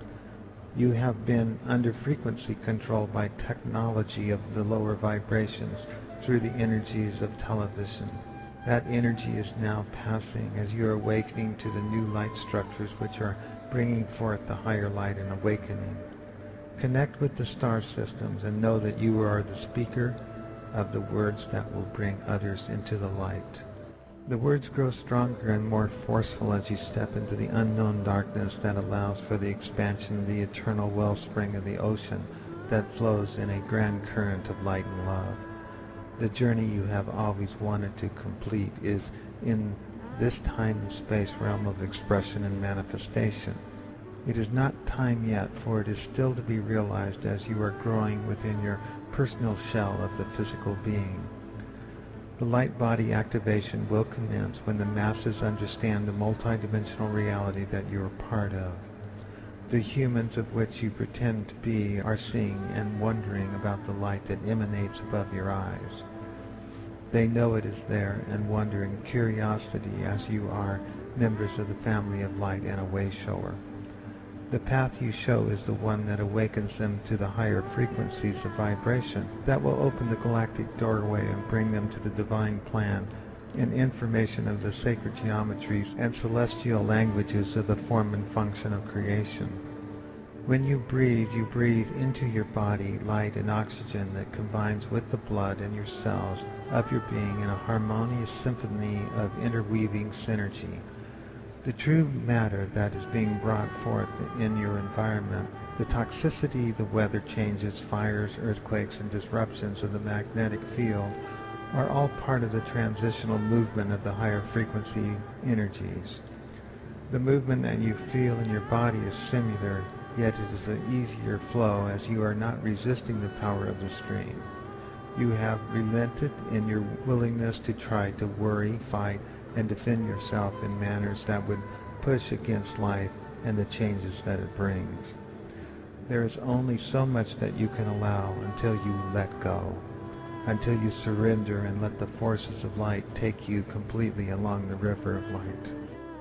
You have been under frequency control by technology of the lower vibrations through the energies of television. That energy is now passing as you are awakening to the new light structures which are bringing forth the higher light and awakening. Connect with the star systems and know that you are the speaker of the words that will bring others into the light. The words grow stronger and more forceful as you step into the unknown darkness that allows for the expansion of the eternal wellspring of the ocean that flows in a grand current of light and love. The journey you have always wanted to complete is in this time and space realm of expression and manifestation. It is not time yet, for it is still to be realized as you are growing within your personal shell of the physical being. The light body activation will commence when the masses understand the multidimensional reality that you are part of. The humans of which you pretend to be are seeing and wondering about the light that emanates above your eyes. They know it is there and wonder in curiosity as you are members of the family of light and a way-shower. The path you show is the one that awakens them to the higher frequencies of vibration that will open the galactic doorway and bring them to the divine plan and information of the sacred geometries and celestial languages of the form and function of creation. When you breathe, you breathe into your body light and oxygen that combines with the blood and your cells of your being in a harmonious symphony of interweaving synergy. The true matter that is being brought forth in your environment The toxicity, the weather changes, fires, earthquakes, and disruptions of the magnetic field are all part of the transitional movement of the higher frequency energies. The movement that you feel in your body is similar, yet it is an easier flow as you are not resisting the power of the stream. You have relented in your willingness to try to worry, fight, and defend yourself in manners that would push against life and the changes that it brings. There is only so much that you can allow until you let go, until you surrender and let the forces of light take you completely along the river of light.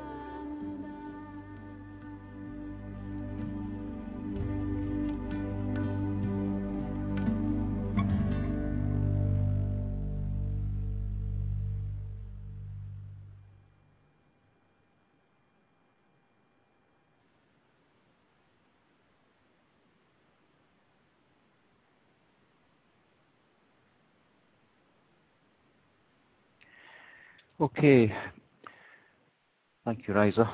Okay. Thank you, Riza.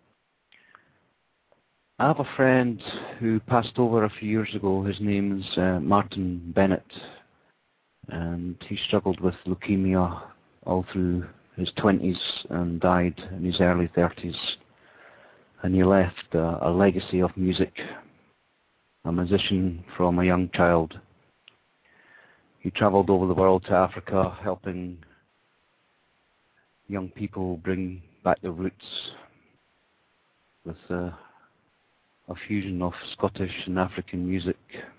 I have a friend who passed over a few years ago. His name's uh, Martin Bennett, and he struggled with leukemia all through his twenties and died in his early thirties. And he left uh, a legacy of music, a musician from a young child. He traveled over the world to Africa, helping young people bring back their roots with uh, a fusion of Scottish and African music.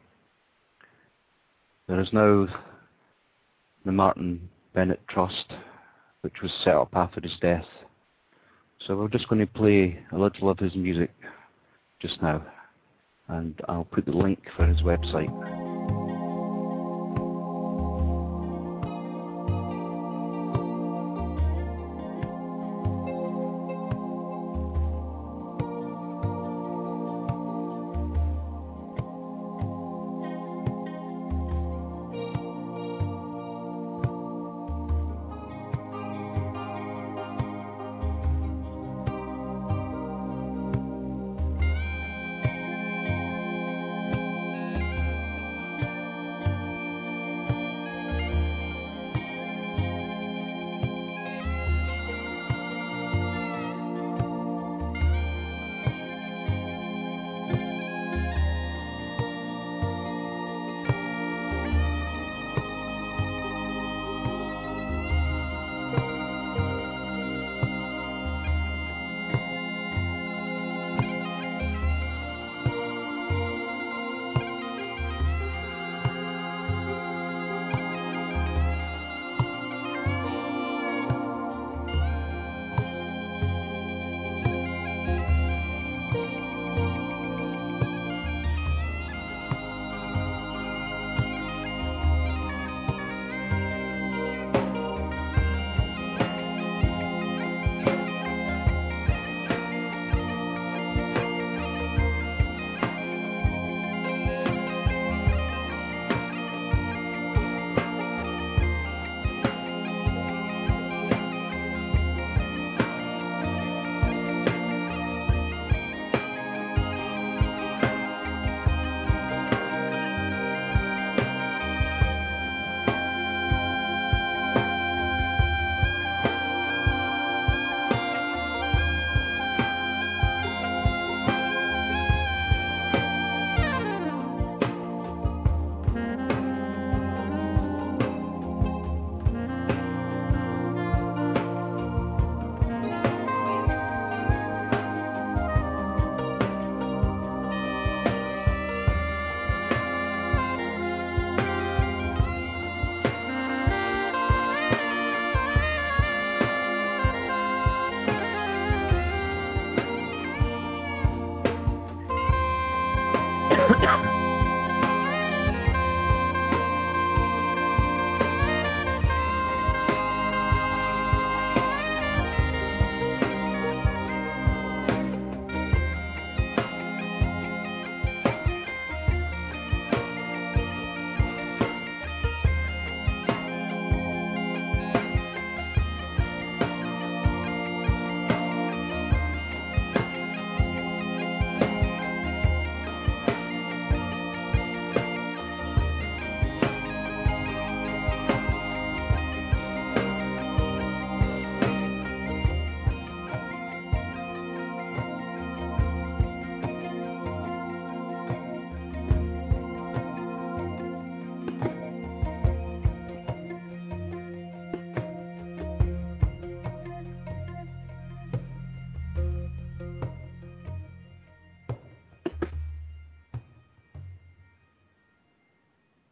There is now the Martin Bennett Trust, which was set up after his death. So we're just going to play a little of his music just now, and I'll put the link for his website.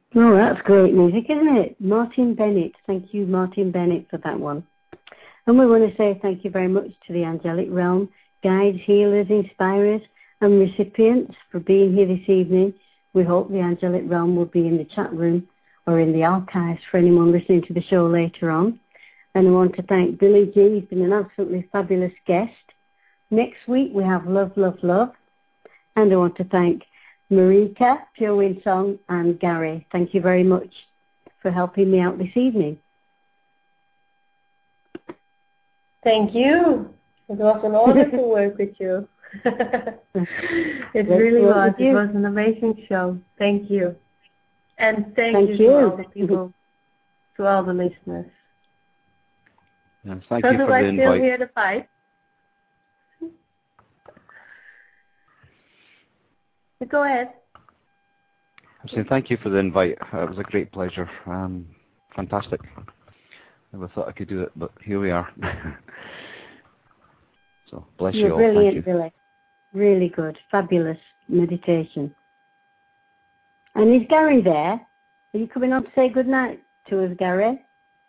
Oh, that's great music, isn't it? Martin Bennett. Thank you, Martin Bennett, for that one. And we want to say thank you very much to the Angelic Realm, guides, healers, inspirers, and recipients for being here this evening. We hope the Angelic Realm will be in the chat room or in the archives for anyone listening to the show later on. And I want to thank Billy G. He's been an absolutely fabulous guest. Next week we have Love, Love, Love. And I want to thank Marika, Pure Wind Song, and Gary. Thank you very much for helping me out this evening. Thank you. It was an honor to work with you. It really was. It was an amazing show. Thank you. And thank, thank you, you to all the people, to all the listeners. Yes, thank so you do for I the still invite. hear the pipe? Go ahead. I'm saying thank you for the invite. It was a great pleasure. Um, fantastic. I never thought I could do it, but here we are. So bless You're you all. Brilliant, thank you. Billy. Really good. Fabulous meditation. And is Gary there? Are you coming on to say good night to us, Gary?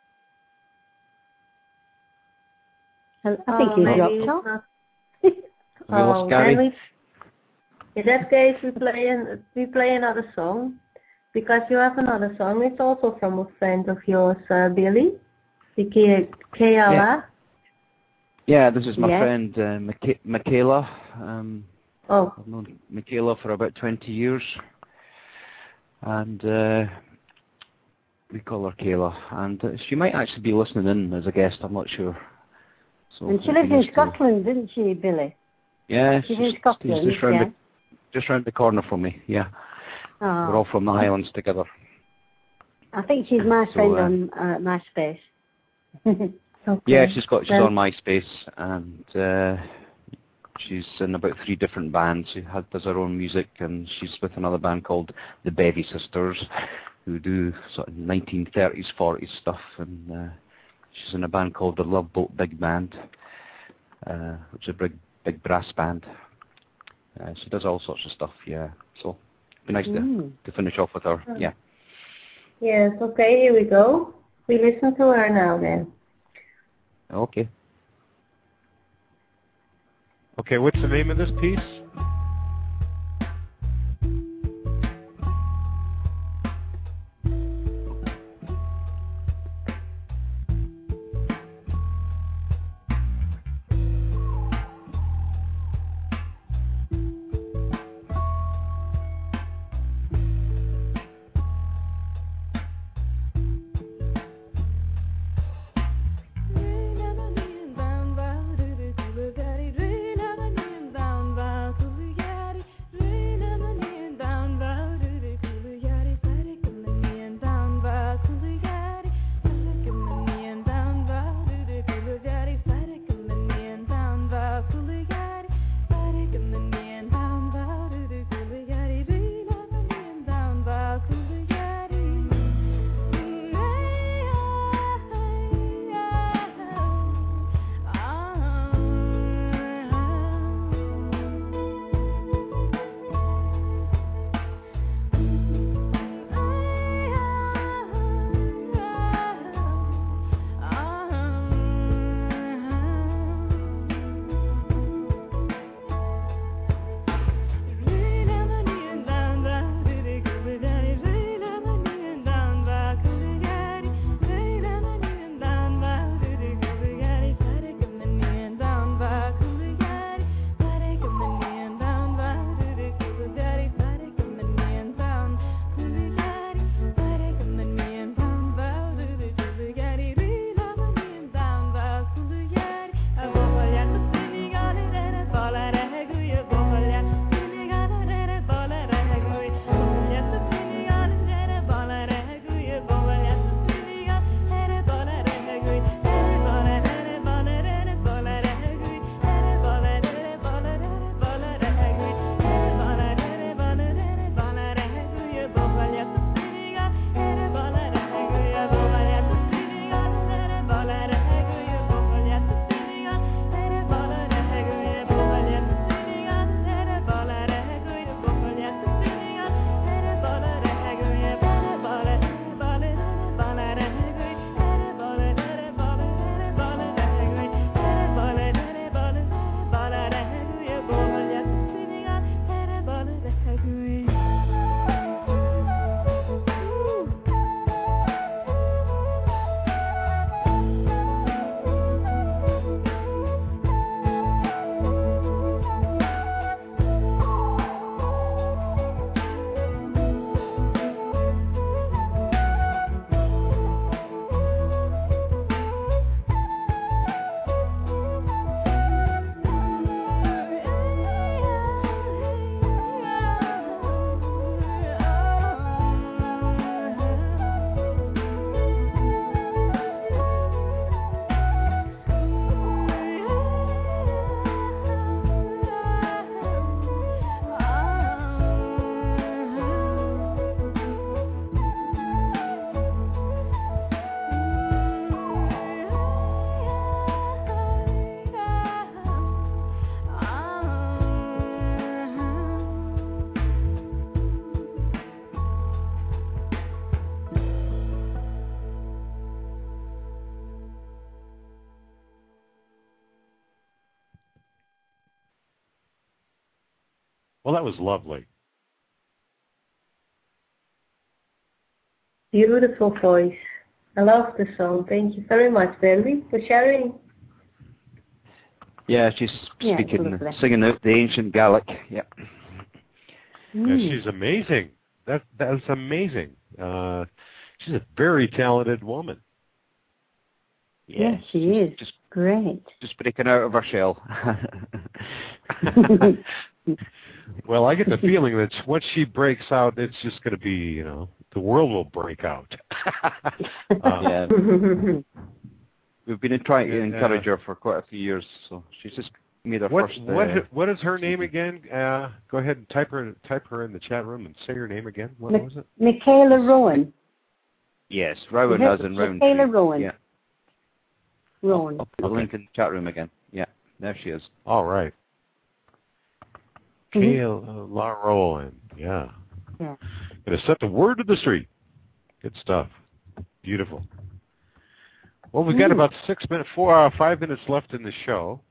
I think oh, he's maybe dropped off. Have we lost oh, Gary? We, in that case, we play an, we play another song, because you have another song. It's also from a friend of yours, uh, Billy, the Keala. Yeah. yeah, this is my yes. friend uh, Micha- Michaela. Um, oh. I've known Michaela for about twenty years, and uh, we call her Kayla. And uh, she might actually be listening in as a guest. I'm not sure. So and she lives in Scotland, to... didn't she, Billy? Yeah, she's she's in Scotland. Just round, yeah. the, just round the corner from me. Yeah, oh. We're all from the Highlands together. I think she's my so, friend uh, on uh, MySpace. okay. Yeah, she's got she's on MySpace, and uh, she's in about three different bands. She has, does her own music, and she's with another band called the Bevy Sisters, who do sort of nineteen thirties, forties stuff, and uh, she's in a band called the Love Boat Big Band, uh, which is a big, big brass band. Uh, she does all sorts of stuff, yeah. So it'd be nice mm. to, to finish off with her, yeah. Yes, okay, here we go. We listen to her now then. Okay. Okay, what's the name of this piece? Well, that was lovely. Beautiful voice. I love the song. Thank you very much, Barry, for sharing. Yeah, she's Yeah, speaking, lovely. singing out the ancient Gaelic. Yeah. Yeah, Mm. she's amazing. That that's amazing. Uh, she's a very talented woman. Yes, she she's is. Just, Great. just breaking out of her shell. Well, I get the feeling that once she breaks out, it's just going to be, you know, the world will break out. um, Yeah. We've been trying to Yeah. encourage her for quite a few years, so she's just made her What first. what uh, what is her name again? Uh, go ahead and type her type her in the chat room and say her name again. What Mi- was it? Michaela Rowan. Yes, Rowan Is as it in round. Michaela Rowan? Yeah. Rowan. I'll, I'll put the link in the chat room again. Yeah, there she is. All right. Mhm. Kayla Rowan. Yeah. Yeah. Gonna set the word to the street. Good stuff. Beautiful. Well, we've got Mm. about six minutes, four, uh, five minutes left in the show.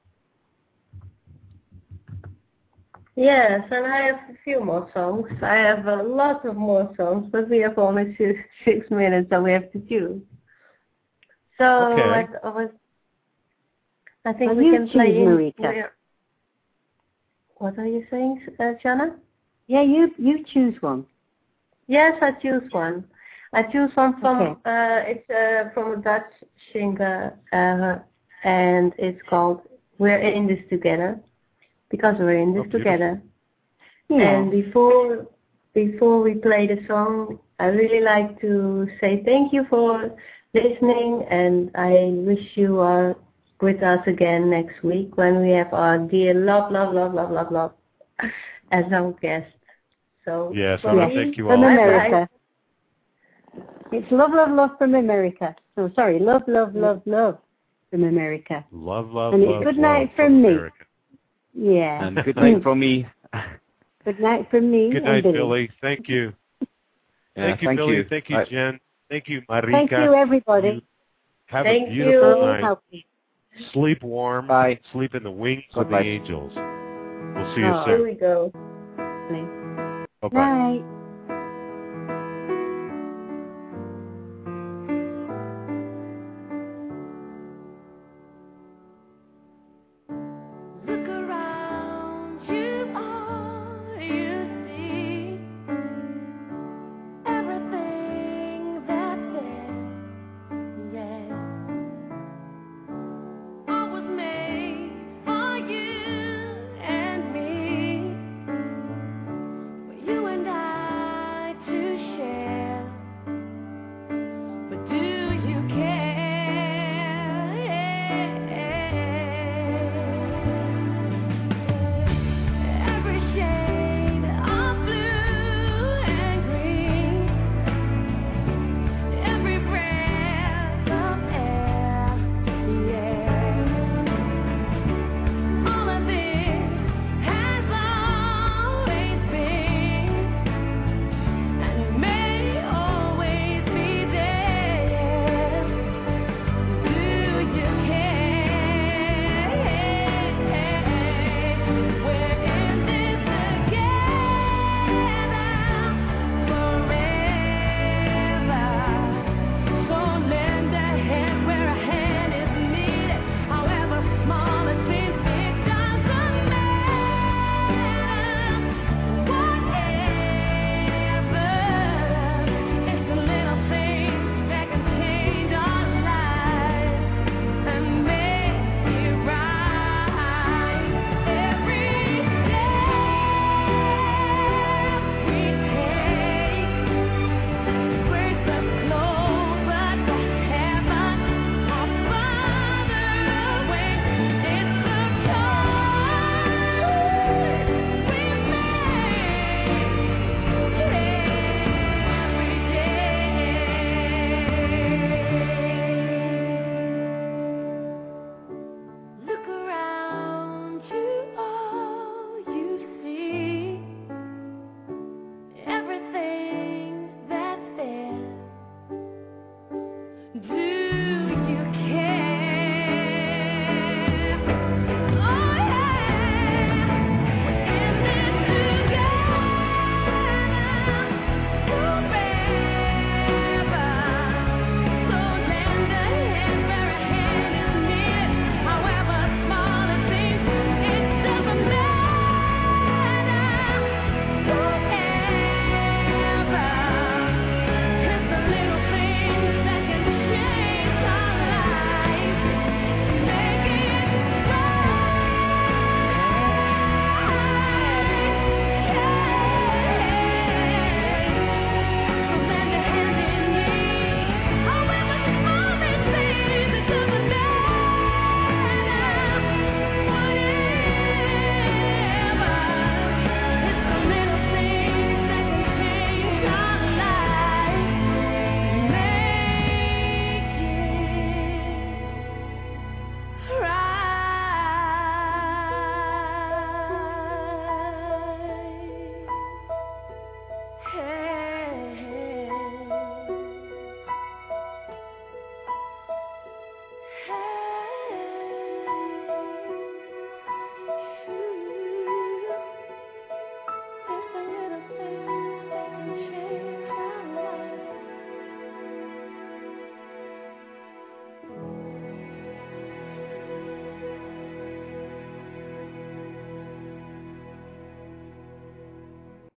Yes, and I have a few more songs. I have a lot of more songs, but we have only six, six minutes, so we have to choose. So Okay. I, I was, I think Well, we you can play choose, in. Marika. where- What are you saying, uh, Jana? Yeah, you you choose one. Yes, I choose one. I choose one from. Okay. Uh, it's uh, from a Dutch singer, uh, and it's called "We're in This Together," because we're in this Oh, beautiful. together. Yeah. And before before we play the song, I really like to say thank you for listening, and I wish you are with us again next week when we have our dear love, love, love, love, love, love as our guest. So Yes, I for want me, to thank you From all. America. It's love, love, love from America. No, sorry, love, love, love, love from America. Love, love, And it's love, good love night from from me. America. Yeah. And good night from me. Good night from me. Good and night, Billy. Billy. Thank you. Yeah, Thank you, thank Billy. you. Thank you, Right. Jen. Thank you, Marika. Thank you, everybody. You have Thank a beautiful you. Oh, night. help me. Sleep warm. Bye. Sleep in the wings God of the bless. angels. We'll see you Oh. Here soon. we go. Bye-bye. Night.